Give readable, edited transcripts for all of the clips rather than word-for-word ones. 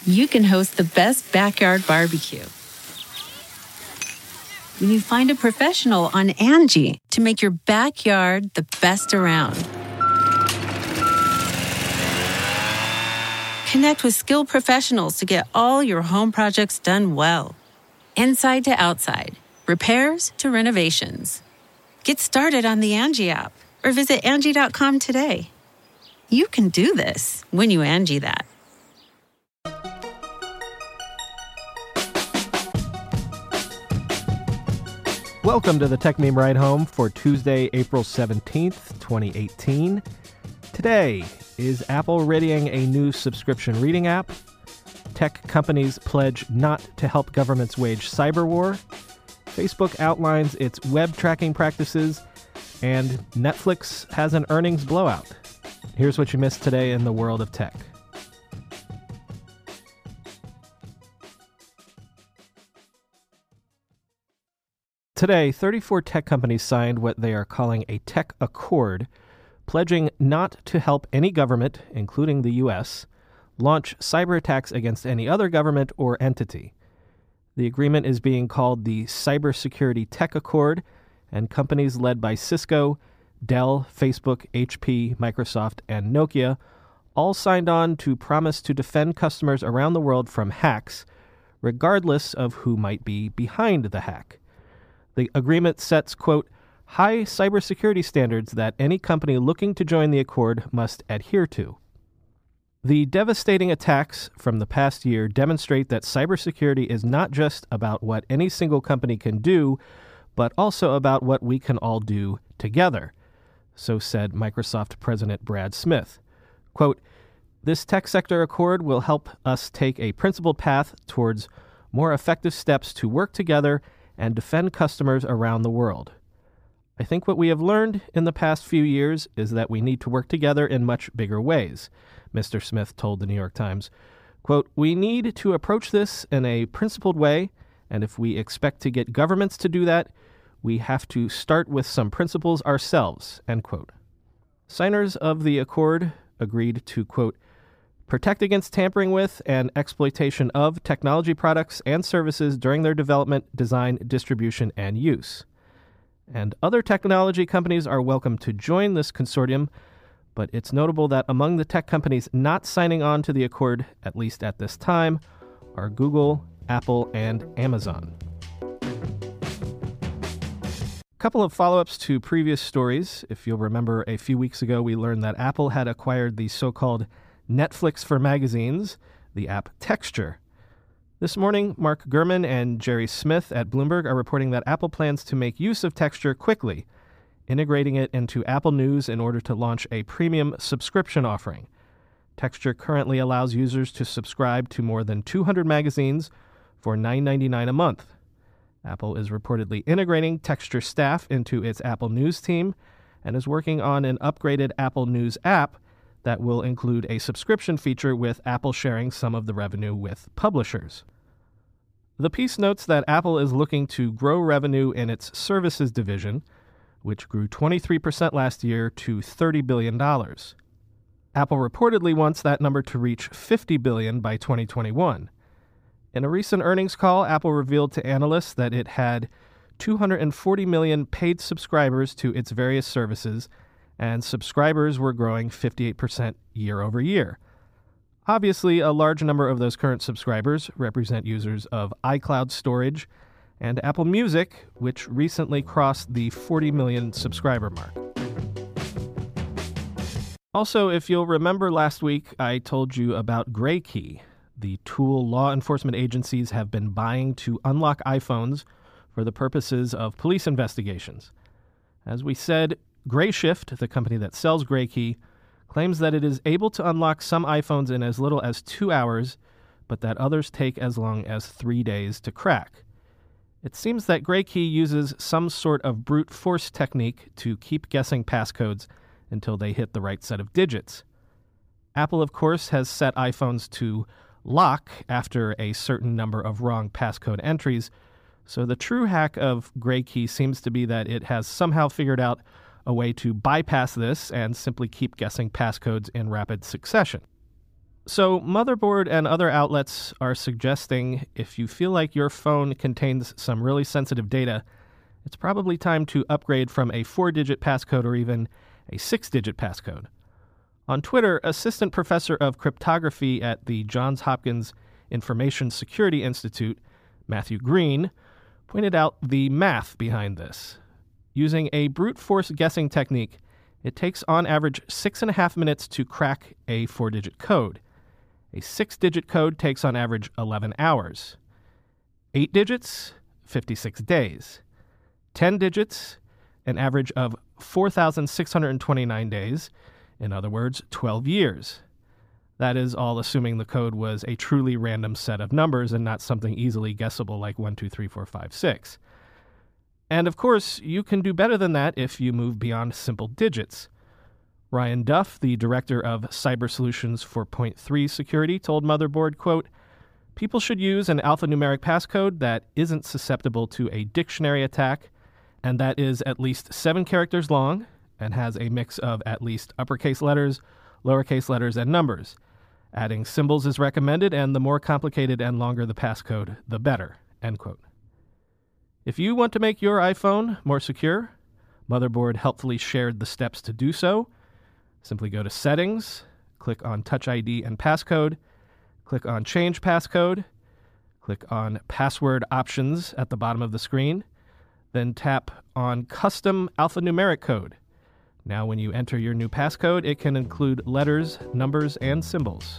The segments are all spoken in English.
you can host the best backyard barbecue. When you find a professional on Angie to make your backyard the best around. Connect with skilled professionals to get all your home projects done well. Inside to outside, repairs to renovations. Get started on the Angie app or visit Angie.com today. You can do this when you Angie that. Welcome to the Tech Meme Ride Home for Tuesday, April 17th, 2018. Today, is Apple readying a new subscription reading app? Tech companies pledge not to help governments wage cyber war. Facebook outlines its web tracking practices. And Netflix has an earnings blowout. Here's what you missed today in the world of tech. Today, 34 tech companies signed what they are calling a tech accord, pledging not to help any government, including the U.S., launch cyber attacks against any other government or entity. The agreement is being called the Cybersecurity Tech Accord, and companies led by Cisco, Dell, Facebook, HP, Microsoft, and Nokia all signed on to promise to defend customers around the world from hacks, regardless of who might be behind the hack. The agreement sets, quote, high cybersecurity standards that any company looking to join the accord must adhere to. The devastating attacks from the past year demonstrate that cybersecurity is not just about what any single company can do, but also about what we can all do together, so said Microsoft President Brad Smith. Quote, this tech sector accord will help us take a principled path towards more effective steps to work together and defend customers around the world. I think what we have learned in the past few years is that we need to work together in much bigger ways, Mr. Smith told the New York Times. Quote, we need to approach this in a principled way, and if we expect to get governments to do that, we have to start with some principles ourselves, end quote. Signers of the accord agreed to, quote, protect against tampering with and exploitation of technology products and services during their development, design, distribution, and use. And other technology companies are welcome to join this consortium, but it's notable that among the tech companies not signing on to the accord, at least at this time, are Google, Apple, and Amazon. A couple of follow-ups to previous stories. If you'll remember, a few weeks ago we learned that Apple had acquired the so-called Netflix for magazines, the app Texture. This morning, Mark Gurman and Jerry Smith at Bloomberg are reporting that Apple plans to make use of Texture quickly, integrating it into Apple News in order to launch a premium subscription offering. Texture currently allows users to subscribe to more than 200 magazines for $9.99 a month. Apple is reportedly integrating Texture staff into its Apple News team and is working on an upgraded Apple News app that will include a subscription feature with Apple sharing some of the revenue with publishers. The piece notes that Apple is looking to grow revenue in its services division, which grew 23% last year to $30 billion. Apple reportedly wants that number to reach $50 billion by 2021. In a recent earnings call, Apple revealed to analysts that it had 240 million paid subscribers to its various services, and subscribers were growing 58% year over year. Obviously, a large number of those current subscribers represent users of iCloud storage and Apple Music, which recently crossed the 40 million subscriber mark. Also, if you'll remember last week, I told you about GrayKey, the tool law enforcement agencies have been buying to unlock iPhones for the purposes of police investigations. As we said, Grayshift, the company that sells GrayKey, claims that it is able to unlock some iPhones in as little as 2 hours, but that others take as long as 3 days to crack. It seems that GrayKey uses some sort of brute force technique to keep guessing passcodes until they hit the right set of digits. Apple, of course, has set iPhones to lock after a certain number of wrong passcode entries, so the true hack of GrayKey seems to be that it has somehow figured out a way to bypass this and simply keep guessing passcodes in rapid succession. So Motherboard and other outlets are suggesting if you feel like your phone contains some really sensitive data, it's probably time to upgrade from a 4-digit passcode or even a 6-digit passcode. On Twitter, Assistant Professor of Cryptography at the Johns Hopkins Information Security Institute, Matthew Green, pointed out the math behind this. Using a brute force guessing technique, it takes on average 6.5 minutes to crack a 4-digit code. A 6-digit code takes on average 11 hours. 8 digits, 56 days. 10 digits, an average of 4,629 days. In other words, 12 years. That is all assuming the code was a truly random set of numbers and not something easily guessable like 1, 2, 3, 4, 5, 6. And of course, you can do better than that if you move beyond simple digits. Ryan Duff, the director of cyber solutions for Point3 Security, told Motherboard, quote, "People should use an alphanumeric passcode that isn't susceptible to a dictionary attack and that is at least 7 characters long and has a mix of at least uppercase letters, lowercase letters, and numbers. Adding symbols is recommended, and the more complicated and longer the passcode, the better," end quote. If you want to make your iPhone more secure, Motherboard helpfully shared the steps to do so. Simply go to Settings, click on Touch ID and Passcode, click on Change Passcode, click on Password Options at the bottom of the screen, then tap on Custom Alphanumeric Code. Now when you enter your new passcode, it can include letters, numbers, and symbols.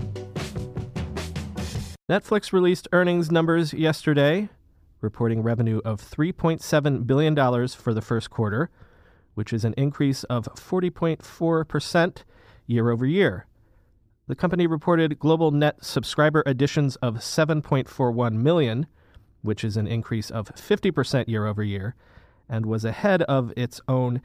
Netflix released earnings numbers yesterday, reporting revenue of $3.7 billion for the first quarter, which is an increase of 40.4% year over year. The company reported global net subscriber additions of 7.41 million, which is an increase of 50% year over year, and was ahead of its own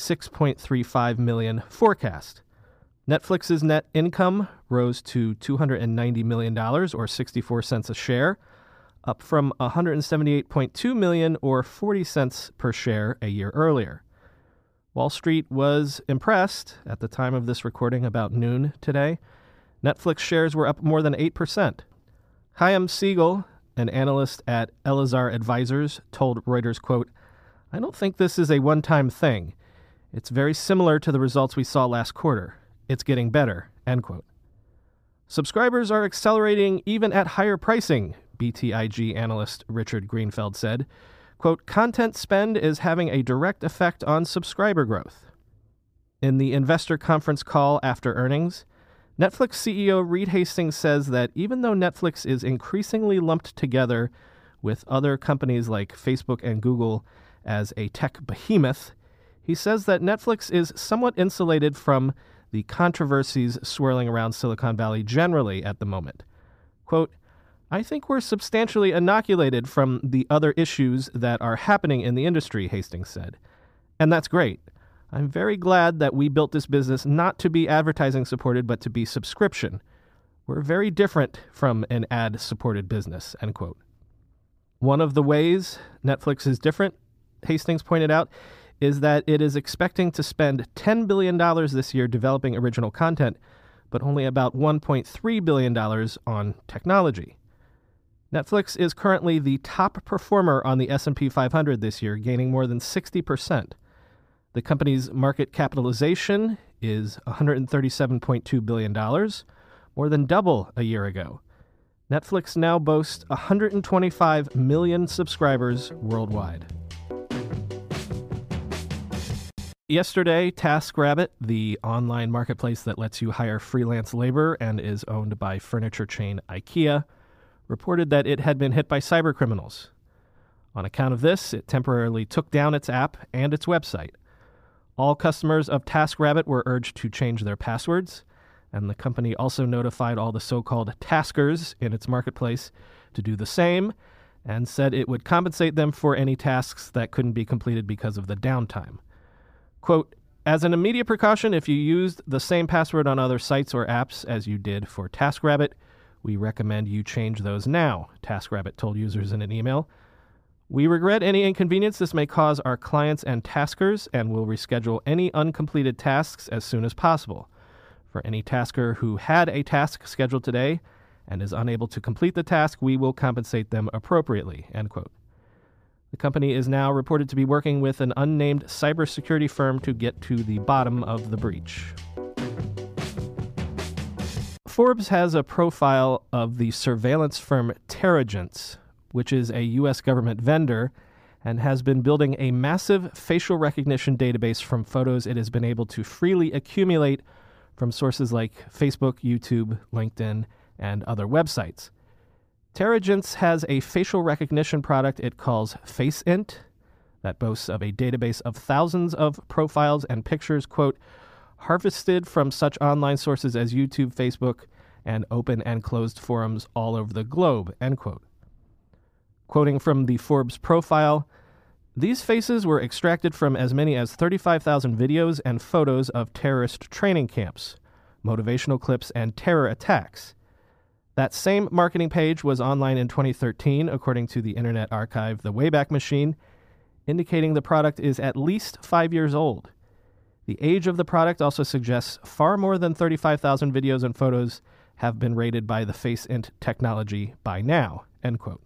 6.35 million forecast. Netflix's net income rose to $290 million, or 64 cents a share, up from $178.2 million, or 40 cents per share a year earlier. Wall Street was impressed at the time of this recording, about noon today. Netflix shares were up more than 8%. Chaim Siegel, an analyst at Elazar Advisors, told Reuters, quote, "I don't think this is a one-time thing. It's very similar to the results we saw last quarter. It's getting better," end quote. Subscribers are accelerating even at higher pricing, BTIG analyst Richard Greenfeld said. Quote, "Content spend is having a direct effect on subscriber growth." In the investor conference call after earnings, Netflix CEO Reed Hastings says that even though Netflix is increasingly lumped together with other companies like Facebook and Google as a tech behemoth, he says that Netflix is somewhat insulated from the controversies swirling around Silicon Valley generally at the moment. Quote, "I think we're substantially inoculated from the other issues that are happening in the industry," Hastings said. "And that's great. I'm very glad that we built this business not to be advertising supported, but to be subscription. We're very different from an ad-supported business," end quote. One of the ways Netflix is different, Hastings pointed out, is that it is expecting to spend $10 billion this year developing original content, but only about $1.3 billion on technology. Netflix is currently the top performer on the S&P 500 this year, gaining more than 60%. The company's market capitalization is $137.2 billion, more than double a year ago. Netflix now boasts 125 million subscribers worldwide. Yesterday, TaskRabbit, the online marketplace that lets you hire freelance labor and is owned by furniture chain IKEA, reported that it had been hit by cybercriminals. On account of this, it temporarily took down its app and its website. All customers of TaskRabbit were urged to change their passwords, and the company also notified all the so-called taskers in its marketplace to do the same, and said it would compensate them for any tasks that couldn't be completed because of the downtime. Quote, "As an immediate precaution, if you used the same password on other sites or apps as you did for TaskRabbit, we recommend you change those now," TaskRabbit told users in an email. "We regret any inconvenience this may cause our clients and taskers and will reschedule any uncompleted tasks as soon as possible. For any tasker who had a task scheduled today and is unable to complete the task, we will compensate them appropriately, end quote. The company is now reported to be working with an unnamed cybersecurity firm to get to the bottom of the breach. Forbes has a profile of the surveillance firm Terragence, which is a U.S. government vendor and has been building a massive facial recognition database from photos it has been able to freely accumulate from sources like Facebook, YouTube, LinkedIn, and other websites. Terragence has a facial recognition product it calls FaceInt that boasts of a database of thousands of profiles and pictures, quote, harvested from such online sources as YouTube, Facebook, and open and closed forums all over the globe, end quote. Quoting from the Forbes profile, these faces were extracted from as many as 35,000 videos and photos of terrorist training camps, motivational clips, and terror attacks. That same marketing page was online in 2013, according to the Internet Archive, the Wayback Machine, indicating the product is at least 5 years old. The age of the product also suggests far more than 35,000 videos and photos have been rated by the FaceInt technology by now, end quote.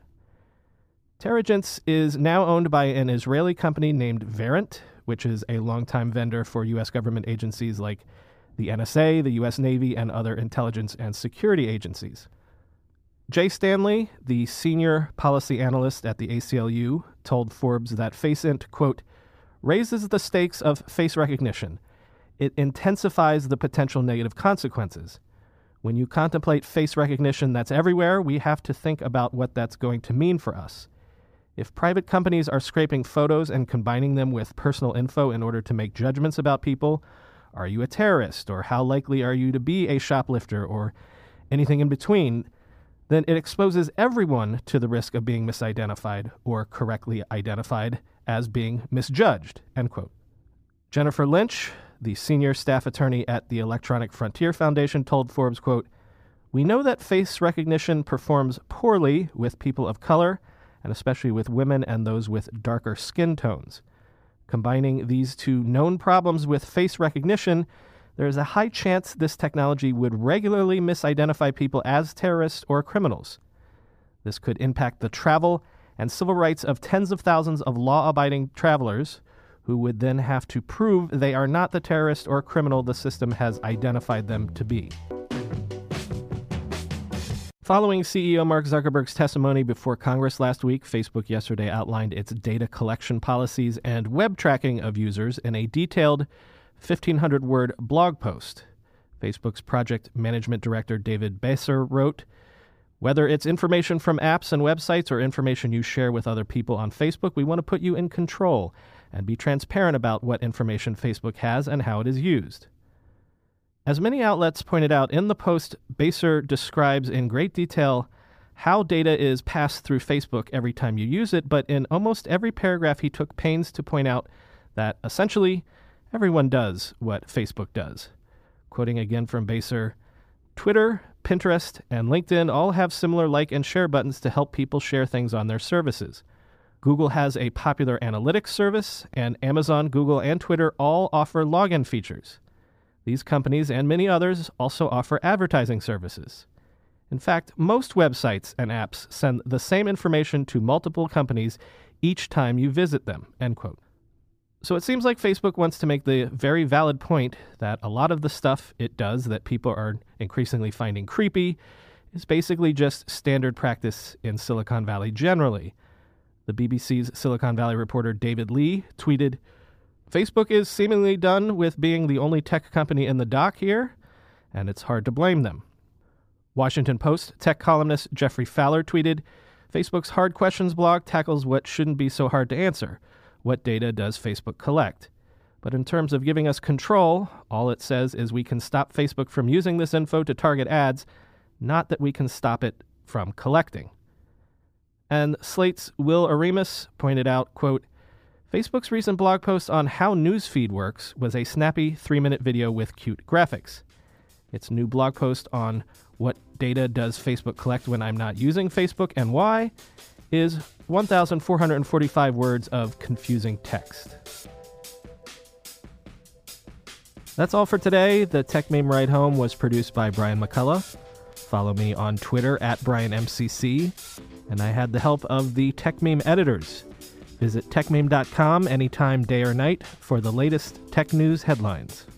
Terragence is now owned by an Israeli company named Verint, which is a longtime vendor for U.S. government agencies like the NSA, the U.S. Navy, and other intelligence and security agencies. Jay Stanley, the senior policy analyst at the ACLU, told Forbes that FaceInt, quote, raises the stakes of face recognition. It intensifies the potential negative consequences. When you contemplate face recognition that's everywhere, we have to think about what that's going to mean for us. If private companies are scraping photos and combining them with personal info in order to make judgments about people, are you a terrorist, or how likely are you to be a shoplifter, or anything in between, then it exposes everyone to the risk of being misidentified or correctly identified as being misjudged, end quote. Jennifer Lynch, the senior staff attorney at the Electronic Frontier Foundation, told Forbes, quote, we know that face recognition performs poorly with people of color, and especially with women and those with darker skin tones. Combining these two known problems with face recognition, there is a high chance this technology would regularly misidentify people as terrorists or criminals. This could impact the travel and civil rights of tens of thousands of law-abiding travelers who would then have to prove they are not the terrorist or criminal the system has identified them to be. Following CEO Mark Zuckerberg's testimony before Congress last week, Facebook yesterday outlined its data collection policies and web tracking of users in a detailed 1,500-word blog post. Facebook's project management director David Beser wrote, whether it's information from apps and websites or information you share with other people on Facebook, we want to put you in control and be transparent about what information Facebook has and how it is used. As many outlets pointed out in the post, Beser describes in great detail how data is passed through Facebook every time you use it, but in almost every paragraph he took pains to point out that essentially everyone does what Facebook does. Quoting again from Beser, Twitter, Pinterest, and LinkedIn all have similar like and share buttons to help people share things on their services. Google has a popular analytics service, and Amazon, Google, and Twitter all offer login features. These companies and many others also offer advertising services. In fact, most websites and apps send the same information to multiple companies each time you visit them, end quote. So it seems like Facebook wants to make the very valid point that a lot of the stuff it does that people are increasingly finding creepy is basically just standard practice in Silicon Valley generally. The BBC's Silicon Valley reporter David Lee tweeted, Facebook is seemingly done with being the only tech company in the dock here, and it's hard to blame them. Washington Post tech columnist Jeffrey Fowler tweeted, Facebook's Hard Questions blog tackles what shouldn't be so hard to answer. What data does Facebook collect? But in terms of giving us control, all it says is we can stop Facebook from using this info to target ads, not that we can stop it from collecting. And Slate's Will Aremus pointed out, quote, Facebook's recent blog post on how Newsfeed works was a snappy 3-minute video with cute graphics. Its new blog post on what data does Facebook collect when I'm not using Facebook and why is 1,445 words of confusing text. That's all for today. The TechMeme Ride Home was produced by Brian McCullough. Follow me on Twitter at BrianMCC. And I had the help of the TechMeme editors. Visit techmeme.com anytime, day or night, for the latest tech news headlines.